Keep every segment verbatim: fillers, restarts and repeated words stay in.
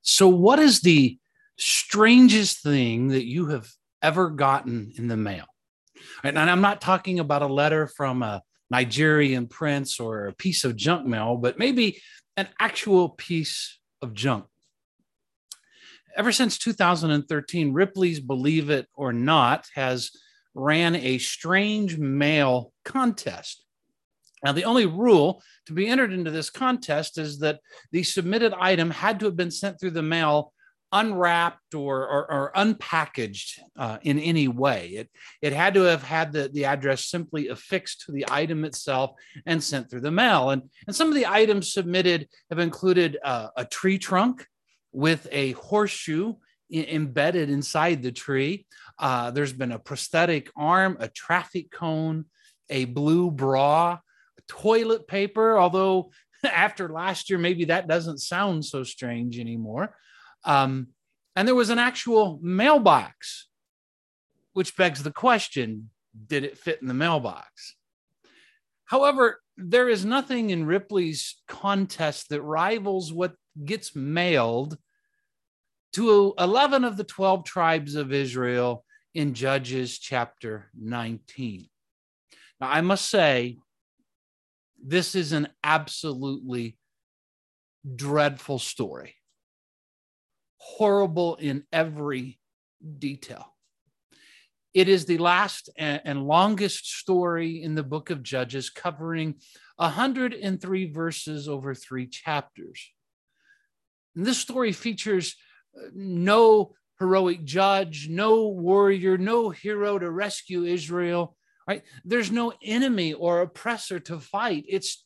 So what is the strangest thing that you have ever gotten in the mail? And I'm not talking about a letter from a Nigerian prince or a piece of junk mail, but maybe an actual piece of junk. Ever since two thousand thirteen, Ripley's Believe It or Not has ran a strange mail contest. Now, the only rule to be entered into this contest is that the submitted item had to have been sent through the mail unwrapped or, or, or unpackaged uh, in any way. It, it had to have had the, the address simply affixed to the item itself and sent through the mail. And, and some of the items submitted have included uh, a tree trunk with a horseshoe I- embedded inside the tree. Uh, there's been a prosthetic arm, a traffic cone, a blue bra, toilet paper, although after last year, maybe that doesn't sound so strange anymore. Um, and there was an actual mailbox, which begs the question, did it fit in the mailbox? However, there is nothing in Ripley's contest that rivals what gets mailed to eleven of the twelve tribes of Israel in Judges chapter nineteen. Now, I must say, this is an absolutely dreadful story. Horrible in every detail. It is the last and longest story in the book of Judges, covering one hundred three verses over three chapters. And this story features no heroic judge, no warrior, no hero to rescue Israel. Right? There's no enemy or oppressor to fight. It's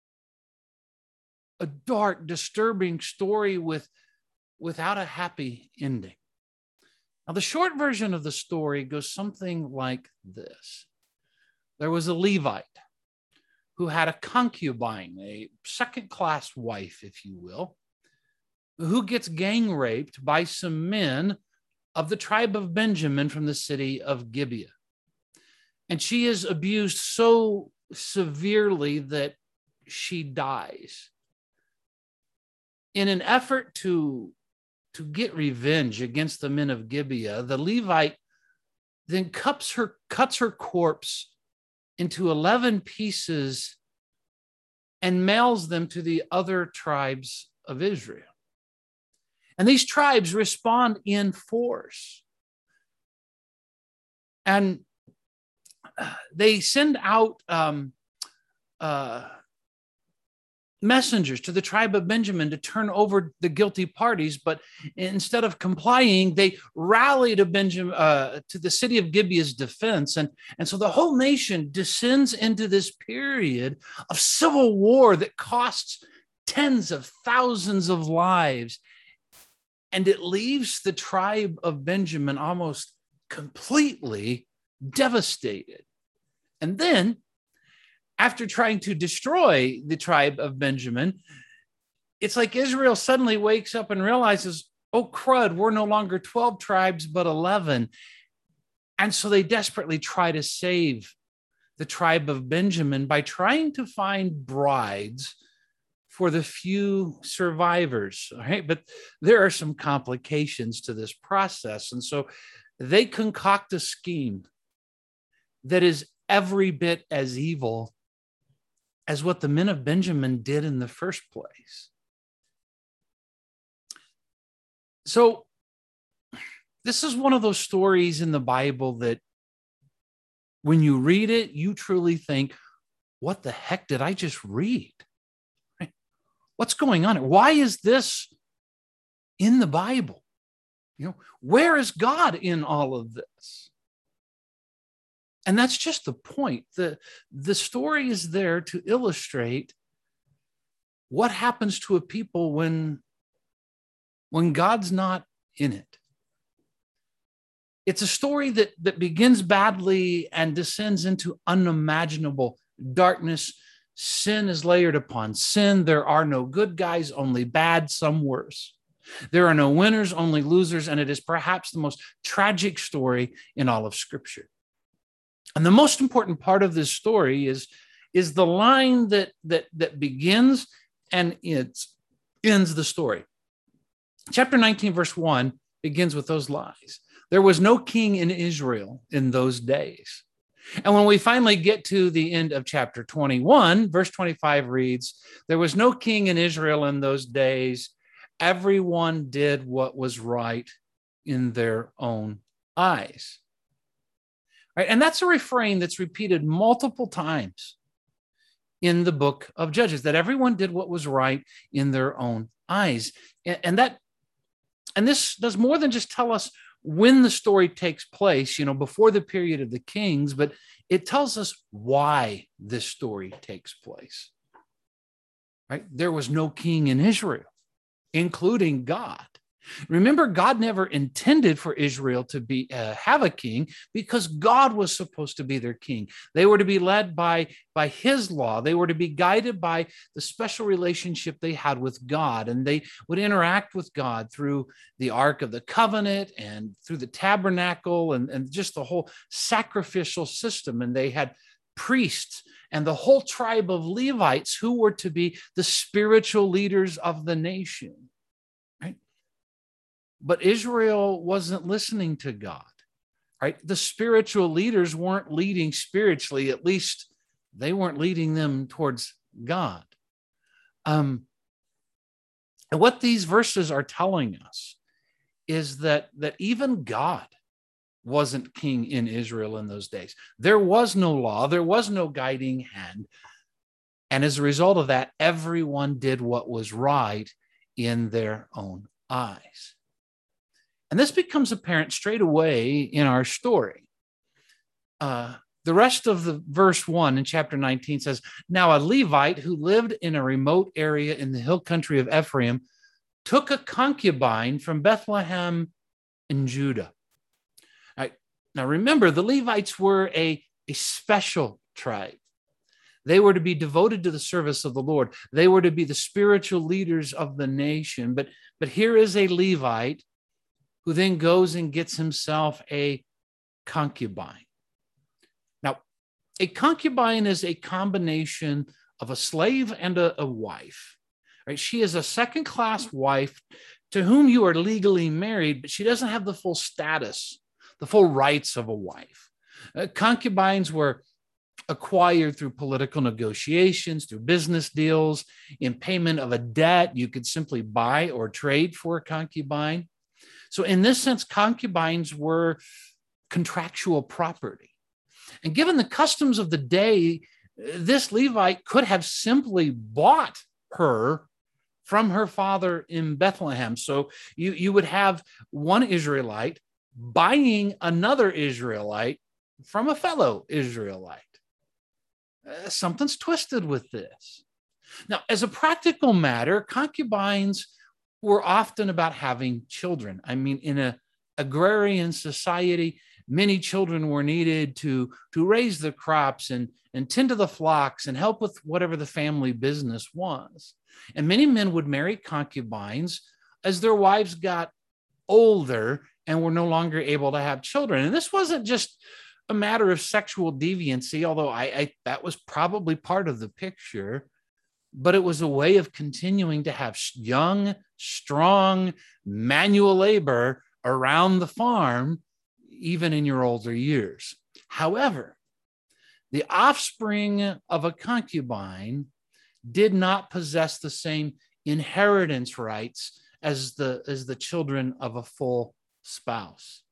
a dark, disturbing story with, without a happy ending. Now, the short version of the story goes something like this. There was a Levite who had a concubine, a second-class wife, if you will, who gets gang raped by some men of the tribe of Benjamin from the city of Gibeah. And she is abused so severely that she dies. In an effort to, to get revenge against the men of Gibeah, the Levite then cuts her, cuts her corpse into eleven pieces and mails them to the other tribes of Israel. And these tribes respond in force. And they send out um, uh, messengers to the tribe of Benjamin to turn over the guilty parties, but instead of complying, they rally to Benjamin uh, to the city of Gibeah's defense, and and so the whole nation descends into this period of civil war that costs tens of thousands of lives, and it leaves the tribe of Benjamin almost completely devastated. And then, after trying to destroy the tribe of Benjamin, it's like Israel suddenly wakes up and realizes, oh, crud, we're no longer twelve tribes, but eleven. And so they desperately try to save the tribe of Benjamin by trying to find brides for the few survivors. All right? But there are some complications to this process. And so they concoct a scheme that is every bit as evil as what the men of Benjamin did in the first place. So this is one of those stories in the Bible that when you read it, you truly think, what the heck did I just read? What's going on? Why is this in the Bible? You know, where is God in all of this? And that's just the point. The, the story is there to illustrate what happens to a people when, when God's not in it. It's a story that, that begins badly and descends into unimaginable darkness. Sin is layered upon sin. There are no good guys, only bad, some worse. There are no winners, only losers, and it is perhaps the most tragic story in all of Scripture. And the most important part of this story is, is the line that, that, that begins and it ends the story. Chapter nineteen, verse one begins with those lies. There was no king in Israel in those days. And when we finally get to the end of chapter twenty-one, verse twenty-five reads, there was no king in Israel in those days. Everyone did what was right in their own eyes. Right? And that's a refrain that's repeated multiple times in the book of Judges, that everyone did what was right in their own eyes. And that, and this does more than just tell us when the story takes place, you know, before the period of the kings, but it tells us why this story takes place. Right? There was no king in Israel, including God. Remember, God never intended for Israel to be uh, have a king, because God was supposed to be their king. They were to be led by, by his law. They were to be guided by the special relationship they had with God, and they would interact with God through the Ark of the Covenant and through the tabernacle and, and just the whole sacrificial system. And they had priests and the whole tribe of Levites who were to be the spiritual leaders of the nation. But Israel wasn't listening to God, right? The spiritual leaders weren't leading spiritually. At least they weren't leading them towards God. Um, and what these verses are telling us is that, that even God wasn't king in Israel in those days. There was no law. There was no guiding hand. And as a result of that, everyone did what was right in their own eyes. And this becomes apparent straight away in our story. Uh, the rest of the verse one in chapter nineteen says, now a Levite who lived in a remote area in the hill country of Ephraim took a concubine from Bethlehem in Judah. Right. Now remember, the Levites were a, a special tribe. They were to be devoted to the service of the Lord. They were to be the spiritual leaders of the nation. But, but here is a Levite who then goes and gets himself a concubine. Now, a concubine is a combination of a slave and a, a wife. Right? She is a second-class wife to whom you are legally married, but she doesn't have the full status, the full rights of a wife. Uh, concubines were acquired through political negotiations, through business deals. In payment of a debt, you could simply buy or trade for a concubine. So in this sense, concubines were contractual property. And given the customs of the day, this Levite could have simply bought her from her father in Bethlehem. So you, you would have one Israelite buying another Israelite from a fellow Israelite. Uh, something's twisted with this. Now, as a practical matter, concubines were often about having children. I mean, in an agrarian society, many children were needed to, to raise the crops and, and tend to the flocks and help with whatever the family business was. And many men would marry concubines as their wives got older and were no longer able to have children. And this wasn't just a matter of sexual deviancy, although I, I that was probably part of the picture. But it was a way of continuing to have young, strong, manual labor around the farm, even in your older years. However, the offspring of a concubine did not possess the same inheritance rights as the, as the children of a full spouse.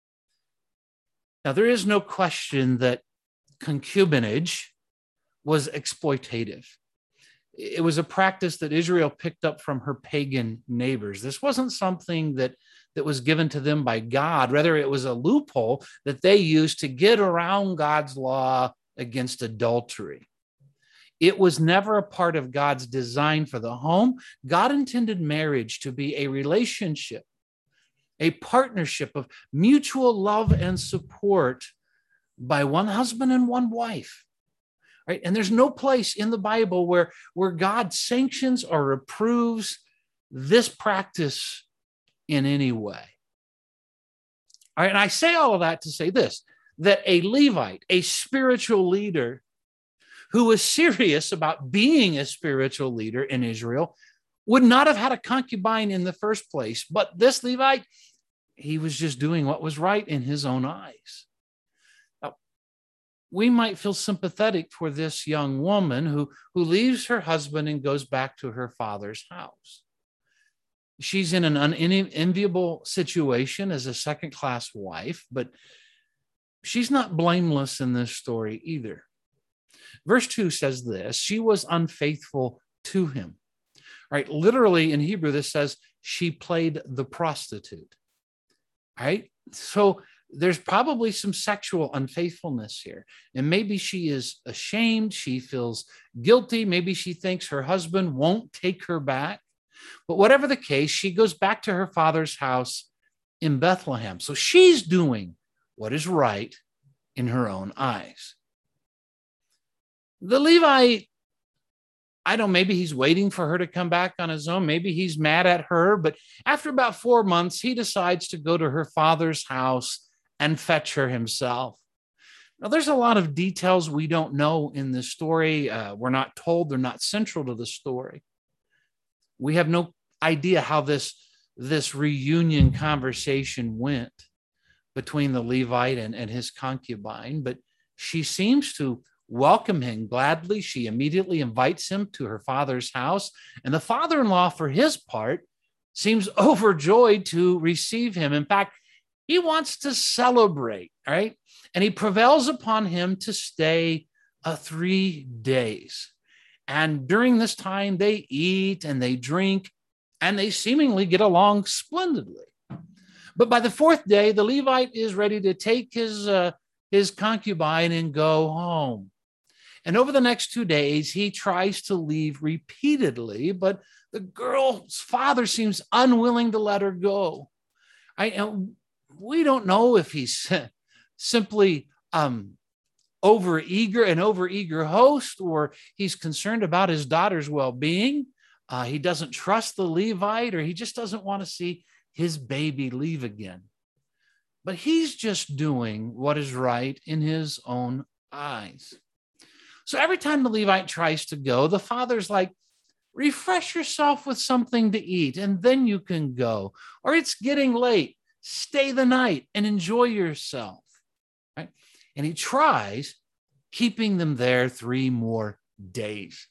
Now, there is no question that concubinage was exploitative. It was a practice that Israel picked up from her pagan neighbors. This wasn't something that, that was given to them by God. Rather, it was a loophole that they used to get around God's law against adultery. It was never a part of God's design for the home. God intended marriage to be a relationship, a partnership of mutual love and support by one husband and one wife. Right? And there's no place in the Bible where, where God sanctions or approves this practice in any way. All right, and I say all of that to say this, that a Levite, a spiritual leader who was serious about being a spiritual leader in Israel, would not have had a concubine in the first place. But this Levite, he was just doing what was right in his own eyes. Now, we might feel sympathetic for this young woman who, who leaves her husband and goes back to her father's house. She's in an unenviable situation as a second-class wife, but she's not blameless in this story either. Verse two says this: she was unfaithful to him. Right? Literally in Hebrew, this says she played the prostitute. Right? So there's probably some sexual unfaithfulness here. And maybe she is ashamed. She feels guilty. Maybe she thinks her husband won't take her back. But whatever the case, she goes back to her father's house in Bethlehem. So she's doing what is right in her own eyes. The Levite, I don't know, maybe he's waiting for her to come back on his own. Maybe he's mad at her. But after about four months, he decides to go to her father's house and fetch her himself. Now, there's a lot of details we don't know in this story. Uh, we're not told. They're not central to the story. We have no idea how this, this reunion conversation went between the Levite and, and his concubine, but she seems to welcome him gladly. She immediately invites him to her father's house, and the father-in-law, for his part, seems overjoyed to receive him. In fact, he wants to celebrate, right? And he prevails upon him to stay uh, three days. And during this time, they eat and they drink, and they seemingly get along splendidly. But by the fourth day, the Levite is ready to take his, uh, his concubine and go home. And over the next two days, he tries to leave repeatedly, but the girl's father seems unwilling to let her go. I, and we don't know if he's simply um, overeager, an overeager host, or he's concerned about his daughter's well-being. Uh, he doesn't trust the Levite, or he just doesn't want to see his baby leave again. But he's just doing what is right in his own eyes. So every time the Levite tries to go, the father's like, refresh yourself with something to eat, and then you can go. Or it's getting late. Stay the night and enjoy yourself. Right? And he tries keeping them there three more days.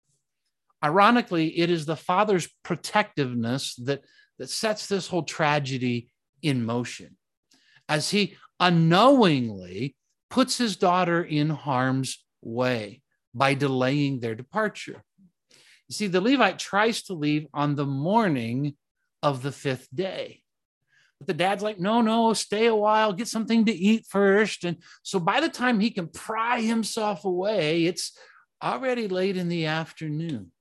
Ironically, it is the father's protectiveness that, that sets this whole tragedy in motion, as he unknowingly puts his daughter in harm's way by delaying their departure. You see, the Levite tries to leave on the morning of the fifth day. But the dad's like, no, no, stay a while, get something to eat first. And so by the time he can pry himself away, it's already late in the afternoon.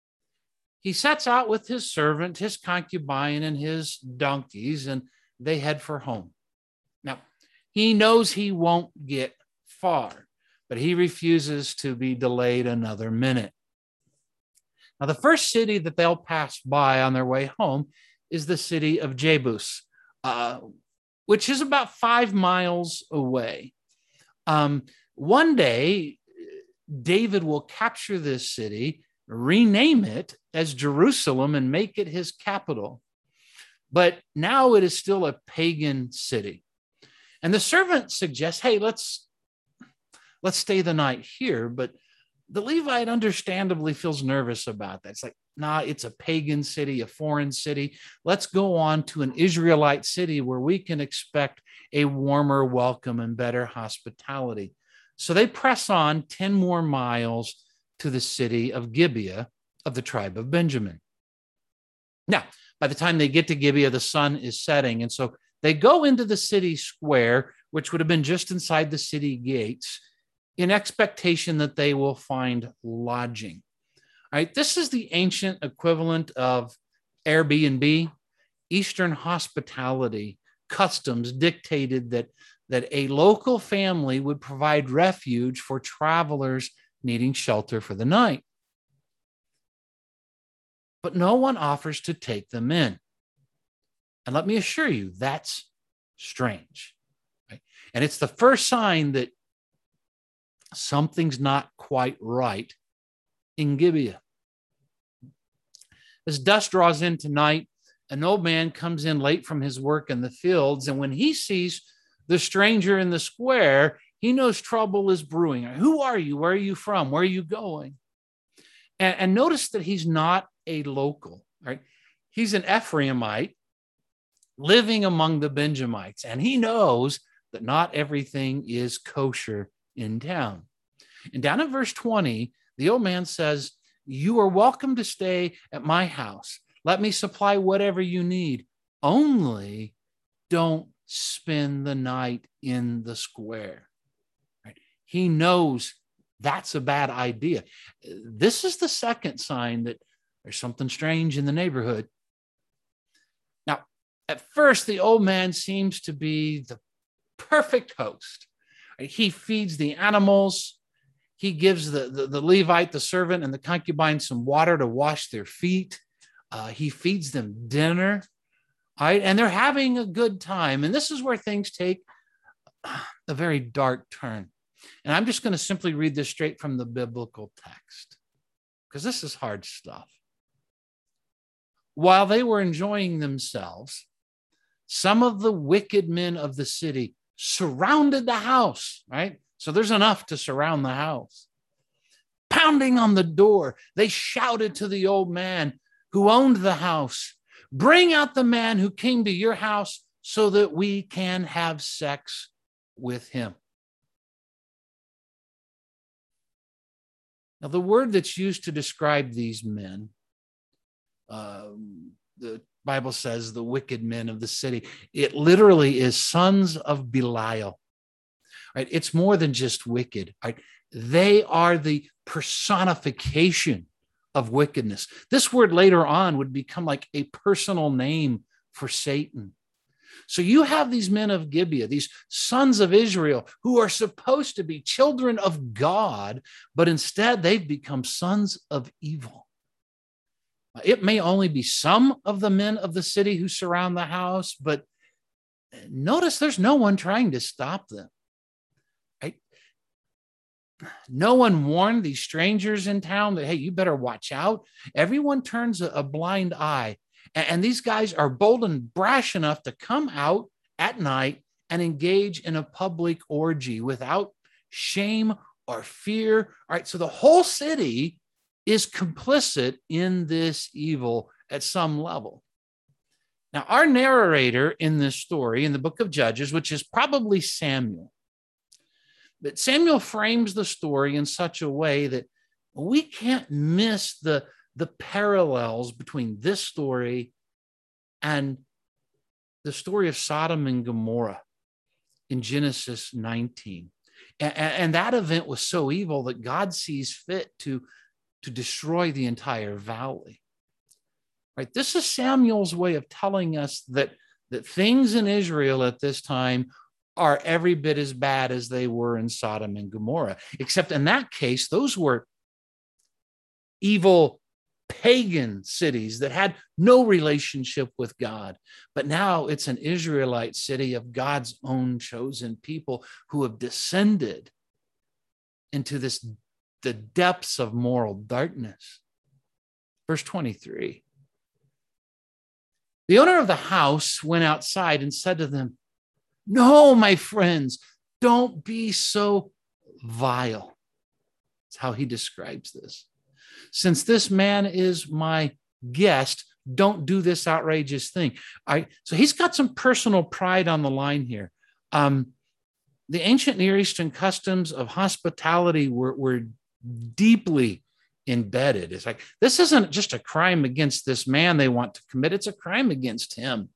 He sets out with his servant, his concubine, and his donkeys, and they head for home. Now, he knows he won't get far, but he refuses to be delayed another minute. Now, the first city that they'll pass by on their way home is the city of Jebus, uh, which is about five miles away. Um, one day, David will capture this city, rename it as Jerusalem, and make it his capital. But now it is still a pagan city. And the servant suggests, hey, let's, let's stay the night here. But the Levite understandably feels nervous about that. It's like, nah, it's a pagan city, a foreign city. Let's go on to an Israelite city where we can expect a warmer welcome and better hospitality. So they press on ten more miles to the city of Gibeah of the tribe of Benjamin. Now, by the time they get to Gibeah, the sun is setting. And so they go into the city square, which would have been just inside the city gates, in expectation that they will find lodging. All right, this is the ancient equivalent of Airbnb. Eastern hospitality customs dictated that, that a local family would provide refuge for travelers needing shelter for the night. But no one offers to take them in. And let me assure you, that's strange. Right? And it's the first sign that something's not quite right in Gibeah. As dusk draws into night, an old man comes in late from his work in the fields, and when he sees the stranger in the square, he knows trouble is brewing. Who are you? Where are you from? Where are you going? And, and notice that he's not a local, right? He's an Ephraimite living among the Benjamites, and he knows that not everything is kosher in town. And down in verse twenty, the old man says, "You are welcome to stay at my house. Let me supply whatever you need. Only don't spend the night in the square." Right? He knows that's a bad idea. This is the second sign that there's something strange in the neighborhood. Now, at first, the old man seems to be the perfect host. He feeds the animals. He gives the, the, the Levite, the servant, and the concubine some water to wash their feet. Uh, he feeds them dinner. Right? And they're having a good time. And this is where things take a very dark turn. And I'm just going to simply read this straight from the biblical text, because this is hard stuff. While they were enjoying themselves, some of the wicked men of the city surrounded the house, right? So there's enough to surround the house. Pounding on the door, they shouted to the old man who owned the house, "Bring out the man who came to your house so that we can have sex with him." Now, the word that's used to describe these men, um, the Bible says the wicked men of the city, it literally is sons of Belial. Right? It's more than just wicked. Right? They are the personification of wickedness. This word later on would become like a personal name for Satan. So you have these men of Gibeah, these sons of Israel, who are supposed to be children of God, but instead they've become sons of evil. It may only be some of the men of the city who surround the house, but notice there's no one trying to stop them. Right? No one warned these strangers in town that, hey, you better watch out. Everyone turns a, a blind eye. And, and these guys are bold and brash enough to come out at night and engage in a public orgy without shame or fear. All right, so the whole city is complicit in this evil at some level. Now, our narrator in this story, in the book of Judges, which is probably Samuel, but Samuel frames the story in such a way that we can't miss the, the parallels between this story and the story of Sodom and Gomorrah in Genesis nineteen. And, and that event was so evil that God sees fit to, to destroy the entire valley. Right? This is Samuel's way of telling us that, that things in Israel at this time are every bit as bad as they were in Sodom and Gomorrah, except in that case, those were evil pagan cities that had no relationship with God. But now it's an Israelite city of God's own chosen people who have descended into this, the depths of moral darkness. Verse twenty-three. The owner of the house went outside and said to them, "No, my friends, don't be so vile." That's how he describes this. "Since this man is my guest, don't do this outrageous thing." All right, so he's got some personal pride on the line here. Um, the ancient Near Eastern customs of hospitality were, were deeply embedded. It's like, this isn't just a crime against this man they want to commit, it's a crime against him.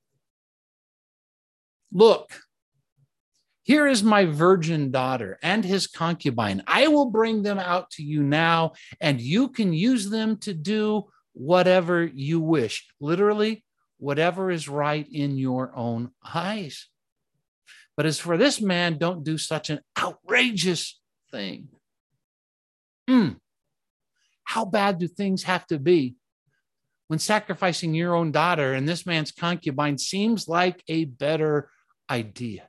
"Look, here is my virgin daughter and his concubine. I will bring them out to you now, and you can use them to do whatever you wish." Literally, whatever is right in your own eyes. "But as for this man, don't do such an outrageous thing." Hmm. How bad do things have to be when sacrificing your own daughter and this man's concubine seems like a better idea?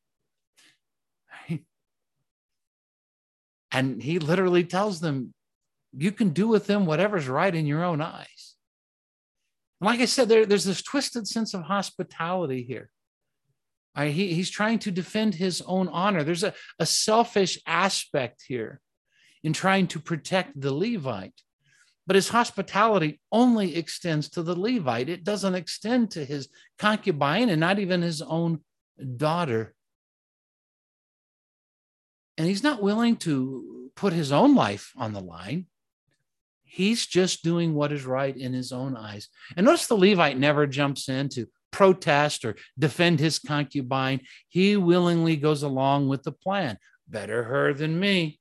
And he literally tells them, you can do with them whatever's right in your own eyes. And like I said, there, there's this twisted sense of hospitality here. Uh, he, he's trying to defend his own honor. There's a, a selfish aspect here in trying to protect the Levite. But his hospitality only extends to the Levite. It doesn't extend to his concubine and not even his own daughter. And he's not willing to put his own life on the line. He's just doing what is right in his own eyes. And notice the Levite never jumps in to protest or defend his concubine. He willingly goes along with the plan. Better her than me.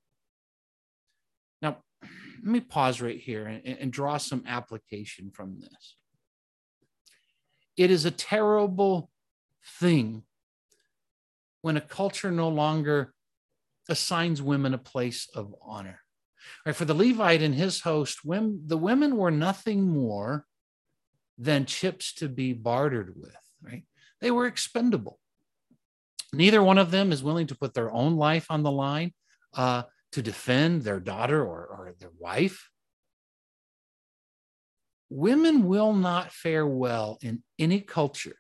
Now, let me pause right here and, and draw some application from this. It is a terrible thing when a culture no longer assigns women a place of honor. Right, for the Levite and his host, women, the women were nothing more than chips to be bartered with, right? They were expendable. Neither one of them is willing to put their own life on the line uh, to defend their daughter or, or their wife. Women will not fare well in any culture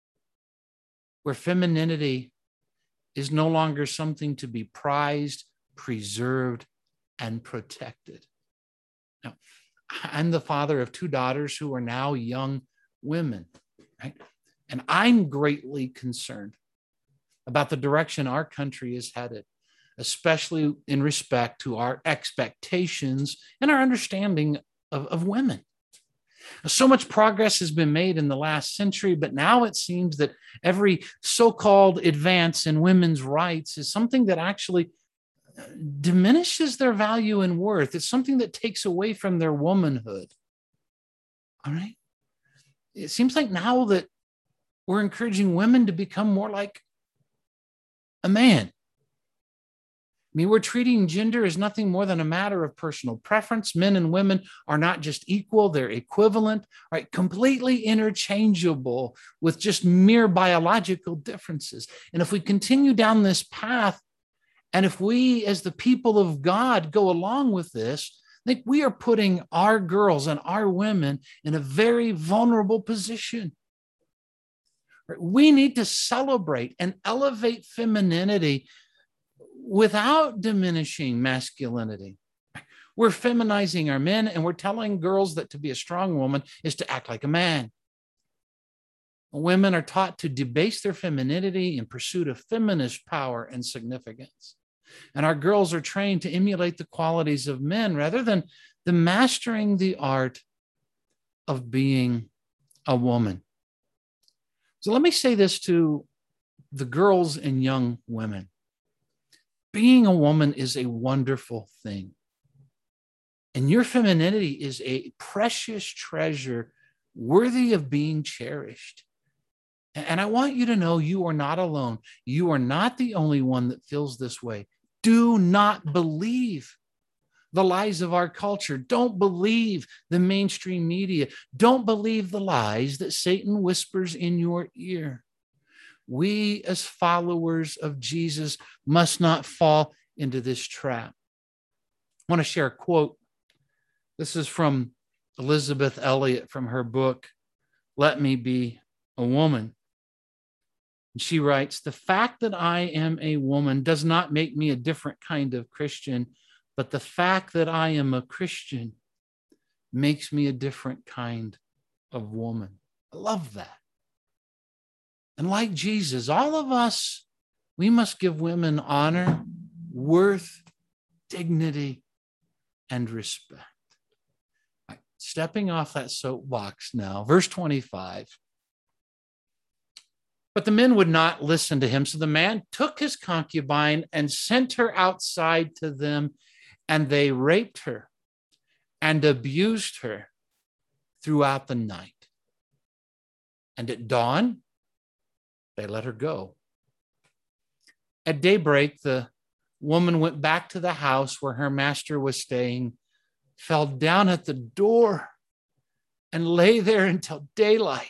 where femininity is no longer something to be prized, preserved, and protected. Now, I'm the father of two daughters who are now young women, right? And I'm greatly concerned about the direction our country is headed, especially in respect to our expectations and our understanding of, of women. So much progress has been made in the last century, but now it seems that every so-called advance in women's rights is something that actually diminishes their value and worth. It's something that takes away from their womanhood. All right. It seems like now that we're encouraging women to become more like a man. I mean, we're treating gender as nothing more than a matter of personal preference. Men and women are not just equal, they're equivalent, right? Completely interchangeable with just mere biological differences. And if we continue down this path, and if we, as the people of God, go along with this, I think we are putting our girls and our women in a very vulnerable position. We need to celebrate and elevate femininity without diminishing masculinity. We're feminizing our men, and we're telling girls that to be a strong woman is to act like a man. Women are taught to debase their femininity in pursuit of feminist power and significance. And our girls are trained to emulate the qualities of men rather than the mastering the art of being a woman. So let me say this to the girls and young women. Being a woman is a wonderful thing. And your femininity is a precious treasure worthy of being cherished. And I want you to know you are not alone. You are not the only one that feels this way. Do not believe the lies of our culture. Don't believe the mainstream media. Don't believe the lies that Satan whispers in your ear. We, as followers of Jesus, must not fall into this trap. I want to share a quote. This is from Elizabeth Elliot from her book, Let Me Be a Woman. And she writes, "The fact that I am a woman does not make me a different kind of Christian, but the fact that I am a Christian makes me a different kind of woman." I love that. And like Jesus, all of us, we must give women honor, worth, dignity, and respect. Right, stepping off that soapbox now, verse twenty-five. But the men would not listen to him. So the man took his concubine and sent her outside to them, and they raped her and abused her throughout the night. And at dawn, they let her go. At daybreak, the woman went back to the house where her master was staying, fell down at the door, and lay there until daylight.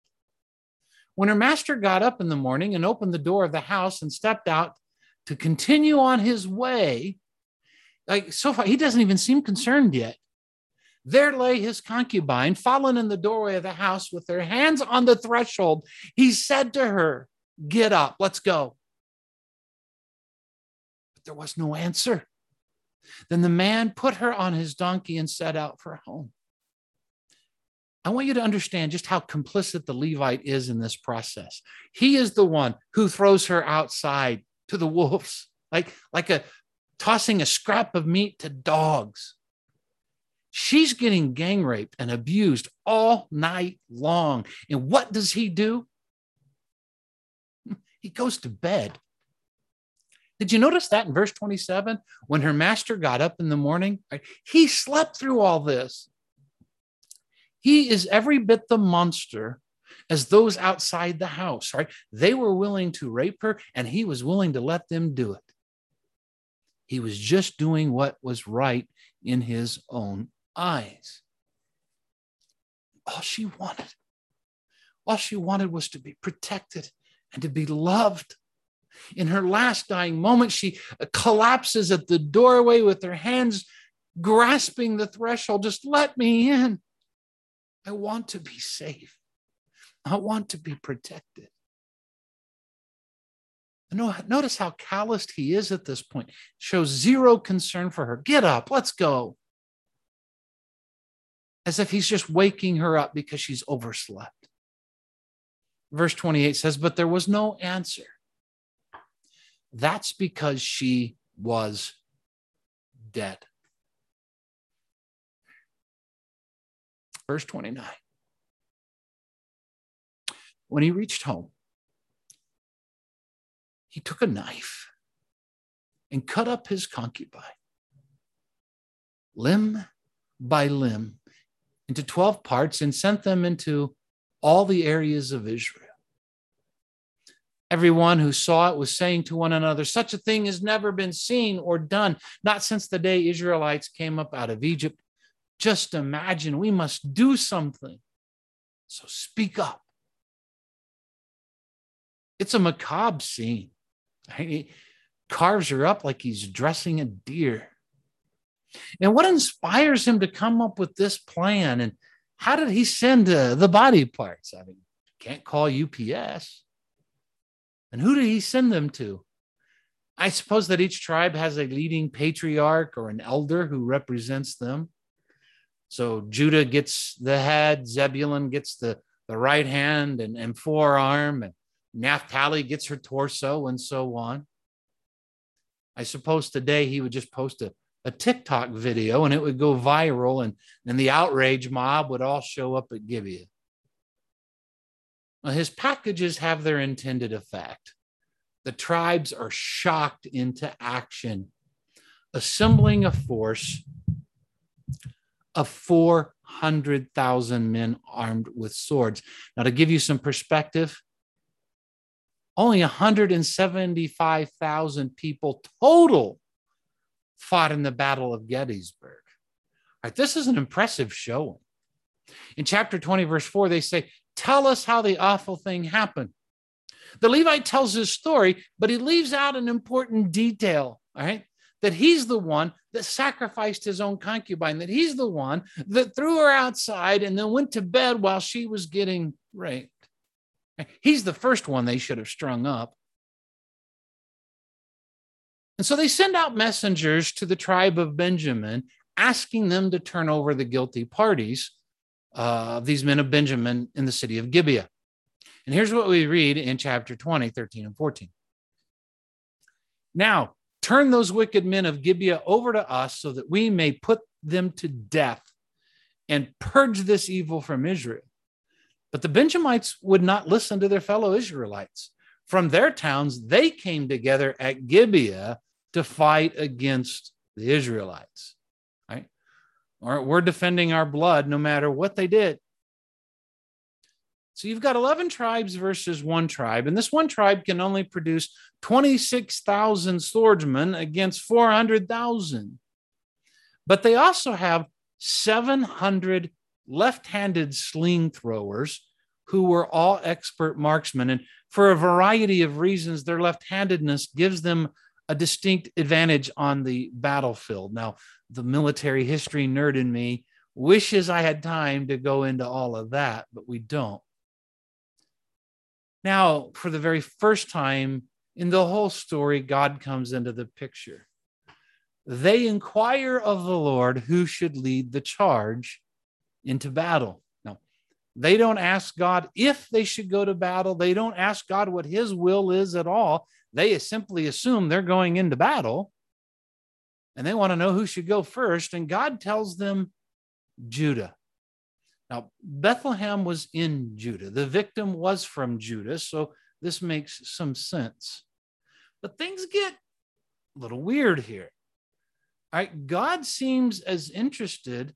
When her master got up in the morning and opened the door of the house and stepped out to continue on his way, like so far, he doesn't even seem concerned yet. There lay his concubine, fallen in the doorway of the house with their hands on the threshold. He said to her, "Get up, let's go." But there was no answer. Then the man put her on his donkey and set out for home. I want you to understand just how complicit the Levite is in this process. He is the one who throws her outside to the wolves, like, like a tossing a scrap of meat to dogs. She's getting gang raped and abused all night long. And what does he do? He goes to bed. Did you notice that in verse twenty-seven? When her master got up in the morning, right, he slept through all this. He is every bit the monster as those outside the house, right? They were willing to rape her, and he was willing to let them do it. He was just doing what was right in his own eyes. All she wanted, all she wanted was to be protected and to be loved. In her last dying moment, she collapses at the doorway with her hands grasping the threshold. Just let me in. I want to be safe. I want to be protected. Notice how calloused he is at this point. Shows zero concern for her. Get up, let's go. As if he's just waking her up because she's overslept. Verse twenty-eight says, but there was no answer. That's because she was dead. Verse twenty-nine. When he reached home, he took a knife and cut up his concubine, limb by limb, into twelve parts and sent them into all the areas of Israel. Everyone who saw it was saying to one another, such a thing has never been seen or done, not since the day Israelites came up out of Egypt. Just imagine, we must do something. So speak up. It's a macabre scene. He carves her up like he's dressing a deer. And what inspires him to come up with this plan? And how did he send uh, the body parts? I mean, can't call U P S. And who did he send them to? I suppose that each tribe has a leading patriarch or an elder who represents them. So Judah gets the head, Zebulun gets the, the right hand and, and forearm, and Naphtali gets her torso, and so on. I suppose today he would just post a, a TikTok video and it would go viral, and, and the outrage mob would all show up at Gibeah. Well, his packages have their intended effect. The tribes are shocked into action, assembling a force of four hundred thousand men armed with swords. Now, to give you some perspective, only one hundred seventy-five thousand people total fought in the Battle of Gettysburg. All right, this is an impressive showing. In chapter twenty, verse four, they say, tell us how the awful thing happened. The Levite tells his story, but he leaves out an important detail, all right? That he's the one that sacrificed his own concubine, that he's the one that threw her outside and then went to bed while she was getting raped. He's the first one they should have strung up. And so they send out messengers to the tribe of Benjamin, asking them to turn over the guilty parties of uh, these men of Benjamin in the city of Gibeah. And here's what we read in chapter twenty, thirteen and fourteen. Now, turn those wicked men of Gibeah over to us so that we may put them to death and purge this evil from Israel. But the Benjamites would not listen to their fellow Israelites. From their towns, they came together at Gibeah to fight against the Israelites. Right? Or we're defending our blood no matter what they did. So you've got eleven tribes versus one tribe, and this one tribe can only produce twenty-six thousand swordsmen against four hundred thousand. But they also have seven hundred left-handed sling throwers who were all expert marksmen. And for a variety of reasons, their left-handedness gives them a distinct advantage on the battlefield. Now, the military history nerd in me wishes I had time to go into all of that, but we don't. Now, for the very first time in the whole story, God comes into the picture. They inquire of the Lord who should lead the charge into battle. Now, they don't ask God if they should go to battle. They don't ask God what his will is at all. They simply assume they're going into battle, and they want to know who should go first. And God tells them Judah. Now, Bethlehem was in Judah. The victim was from Judah, so this makes some sense. But things get a little weird here. All right, God seems as interested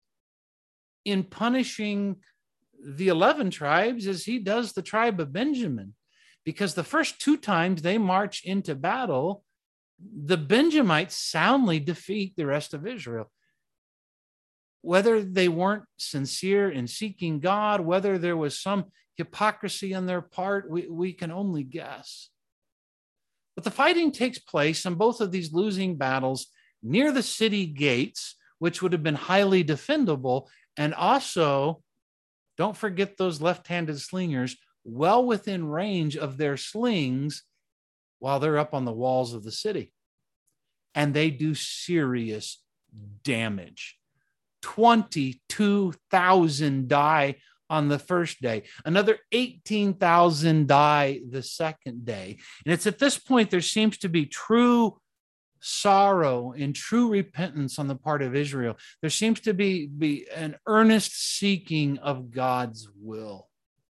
in punishing the eleven tribes as he does the tribe of Benjamin, because the first two times they march into battle, the Benjamites soundly defeat the rest of Israel. Whether they weren't sincere in seeking God, whether there was some hypocrisy on their part, we, we can only guess. But the fighting takes place in both of these losing battles near the city gates, which would have been highly defendable, and also, don't forget those left-handed slingers, well within range of their slings while they're up on the walls of the city. And they do serious damage. twenty-two thousand die on the first day, another eighteen thousand die the second day. And it's at this point there seems to be true sorrow and true repentance on the part of Israel. There seems to be, be an earnest seeking of God's will.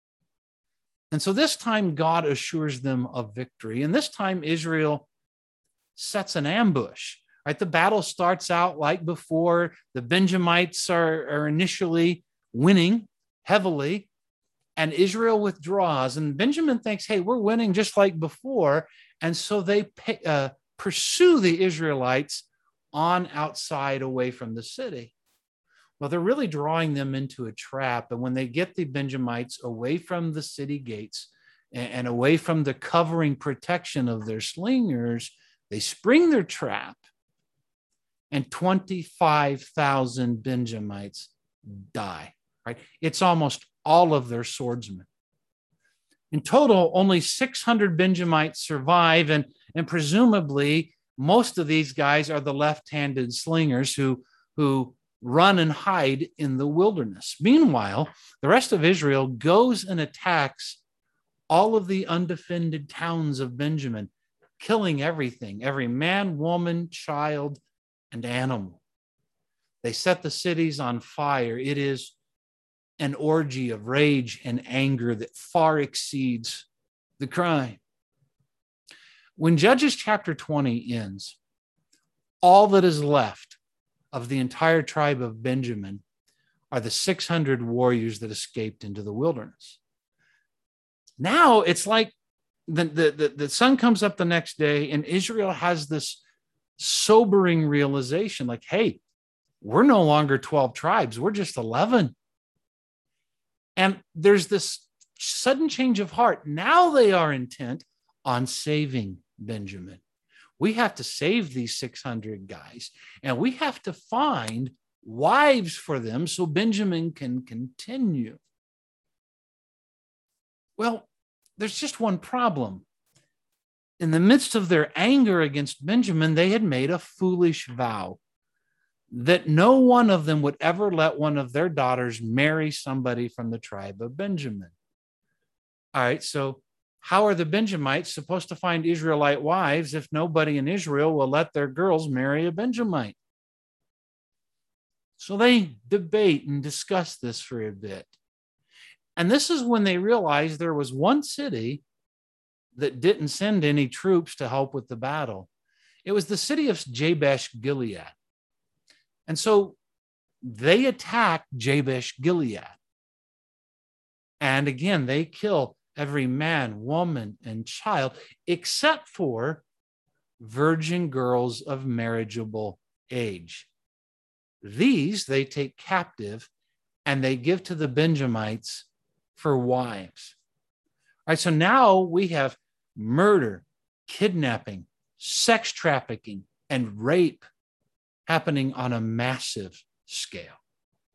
And so this time God assures them of victory. And this time Israel sets an ambush. Right? The battle starts out like before. The Benjamites are, are initially winning heavily, and Israel withdraws. And Benjamin thinks, hey, we're winning just like before. And so they pay, uh, pursue the Israelites on outside away from the city. Well, they're really drawing them into a trap. And when they get the Benjamites away from the city gates and, and away from the covering protection of their slingers, they spring their trap, and twenty-five thousand Benjamites die. Right? It's almost all of their swordsmen. In total, only six hundred Benjamites survive, and, and presumably most of these guys are the left-handed slingers who, who run and hide in the wilderness. Meanwhile, the rest of Israel goes and attacks all of the undefended towns of Benjamin, killing everything, every man, woman, child, and animal. They set the cities on fire. It is an orgy of rage and anger that far exceeds the crime. When Judges chapter twenty ends, all that is left of the entire tribe of Benjamin are the six hundred warriors that escaped into the wilderness. Now it's like the, the, the, the sun comes up the next day, and Israel has this sobering realization like, hey, we're no longer twelve tribes, we're just eleven. And there's this sudden change of heart. Now they are intent on saving Benjamin. We have to save these six hundred guys, and we have to find wives for them so Benjamin can continue. Well, there's just one problem. In the midst of their anger against Benjamin, they had made a foolish vow that no one of them would ever let one of their daughters marry somebody from the tribe of Benjamin. All right, so how are the Benjamites supposed to find Israelite wives if nobody in Israel will let their girls marry a Benjamite? So they debate and discuss this for a bit. And this is when they realized there was one city that didn't send any troops to help with the battle. It was the city of Jabesh Gilead. And so they attack Jabesh Gilead. And again, they kill every man, woman, and child, except for virgin girls of marriageable age. These they take captive and they give to the Benjamites for wives. All right, so now we have murder, kidnapping, sex trafficking, and rape happening on a massive scale.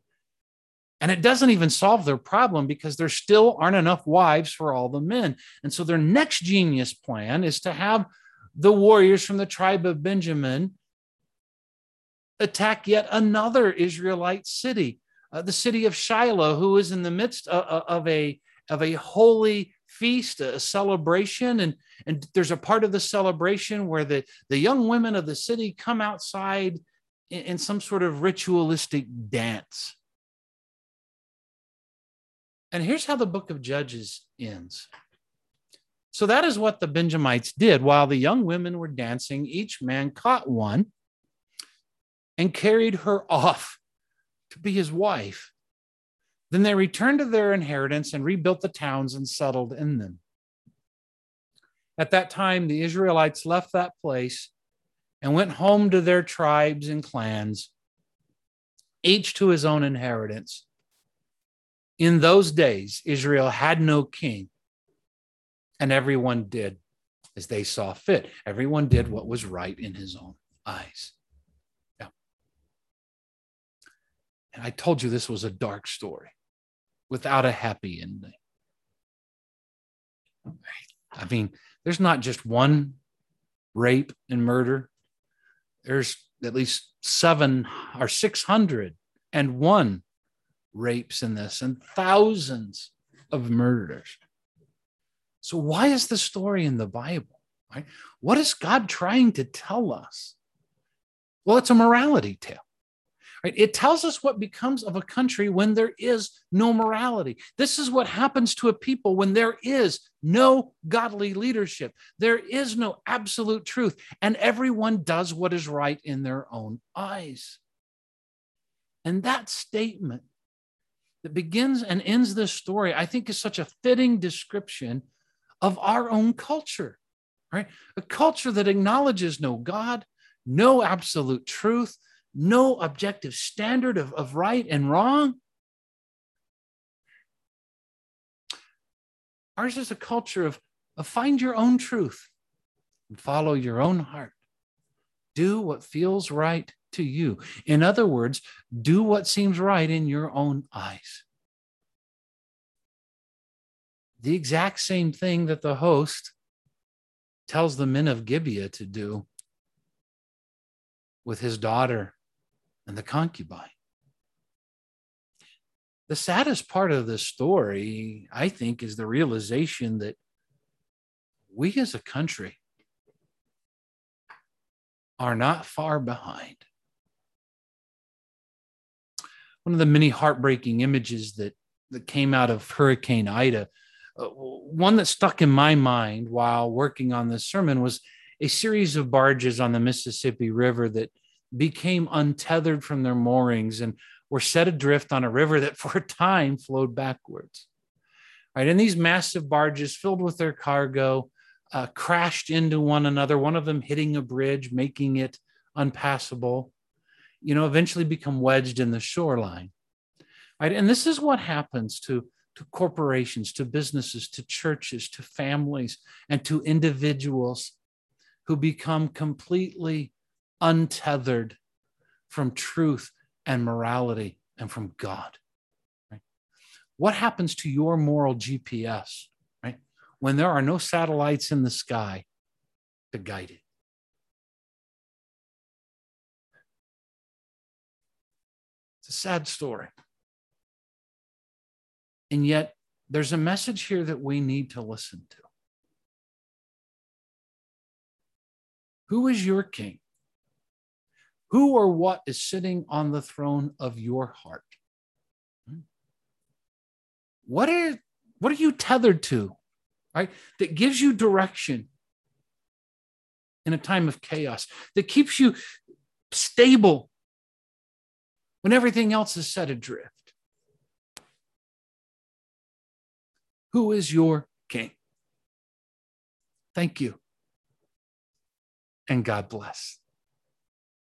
And it doesn't even solve their problem because there still aren't enough wives for all the men. And so their next genius plan is to have the warriors from the tribe of Benjamin attack yet another Israelite city, uh, the city of Shiloh, who is in the midst of, of, a, of a holy feast, a celebration. And, and there's a part of the celebration where the, the young women of the city come outside in, in some sort of ritualistic dance. And here's how the book of Judges ends. So that is what the Benjamites did. While the young women were dancing, each man caught one and carried her off to be his wife. Then they returned to their inheritance and rebuilt the towns and settled in them. At that time, the Israelites left that place and went home to their tribes and clans, each to his own inheritance. In those days, Israel had no king, and everyone did as they saw fit. Everyone did what was right in his own eyes. Yeah. And I told you this was a dark story without a happy ending. I mean, there's not just one rape and murder. There's at least seven or six hundred and one rapes in this and thousands of murders. So why is the story in the Bible? Right? What is God trying to tell us? Well, it's a morality tale. Right? It tells us what becomes of a country when there is no morality. This is what happens to a people when there is no godly leadership. There is no absolute truth, and everyone does what is right in their own eyes. And that statement that begins and ends this story, I think, is such a fitting description of our own culture, right? A culture that acknowledges no God, no absolute truth, no objective standard of, of right and wrong. Ours is a culture of, of find your own truth and follow your own heart. Do what feels right to you. In other words, do what seems right in your own eyes. The exact same thing that the host tells the men of Gibeah to do with his daughter and the concubine. The saddest part of this story, I think, is the realization that we as a country are not far behind. One of the many heartbreaking images that, that came out of Hurricane Ida, uh, one that stuck in my mind while working on this sermon was a series of barges on the Mississippi River that became untethered from their moorings and were set adrift on a river that for a time flowed backwards. Right, and these massive barges filled with their cargo uh, crashed into one another, one of them hitting a bridge, making it unpassable, you know, eventually become wedged in the shoreline. Right, and this is what happens to, to corporations, to businesses, to churches, to families, and to individuals who become completely untethered from truth and morality and from God. Right? What happens to your moral G P S, right, when there are no satellites in the sky to guide it? It's a sad story. And yet, there's a message here that we need to listen to. Who is your king? Who or what is sitting on the throne of your heart? What are, what are you tethered to, right? That gives you direction in a time of chaos, that keeps you stable when everything else is set adrift. Who is your king? Thank you. And God bless.